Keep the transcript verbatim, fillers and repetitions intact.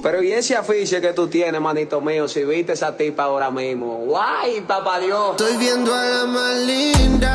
Pero y ese afiche que tú tienes, manito mío, si viste esa tipa ahora mismo. ¡Guay, papá Dios! Estoy viendo a la más linda.